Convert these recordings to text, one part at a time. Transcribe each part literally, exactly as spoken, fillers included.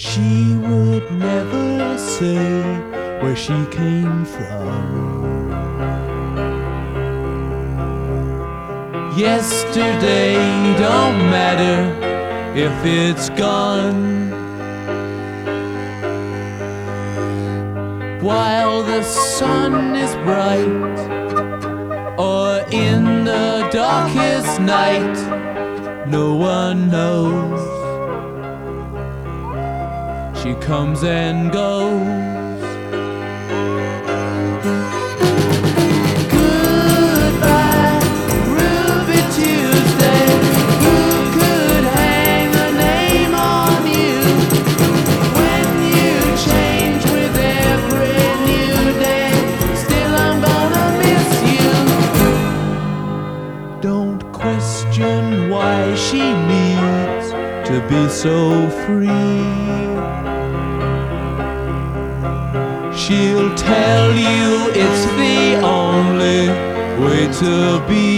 She would never say where she came from. Yesterday don't matter if it's gone. While the sun is bright, or in the darkest night, no one knows. She comes and goes. Goodbye, Ruby Tuesday. Who could hang a name on you when you change with every new day? Still I'm gonna miss you. Don't question why she needs to be so free. She'll tell you it's the only way to be.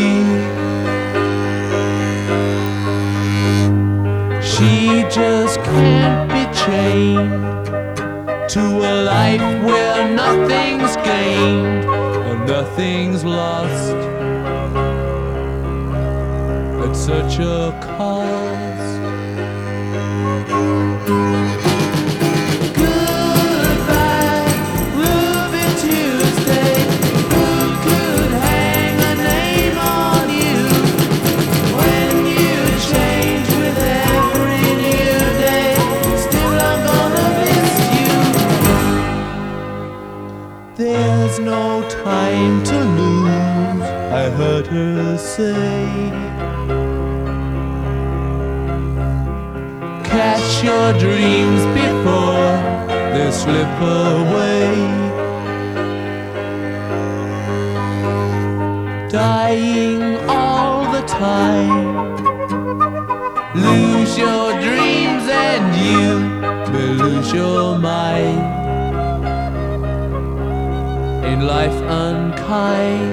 She just can't be chained to a life where nothing's gained and nothing's lost at such a cost. There's no time to lose, I heard her say. Catch your dreams before they slip away. Dying all the time. Lose your dreams and you will lose your mind. In life unkind.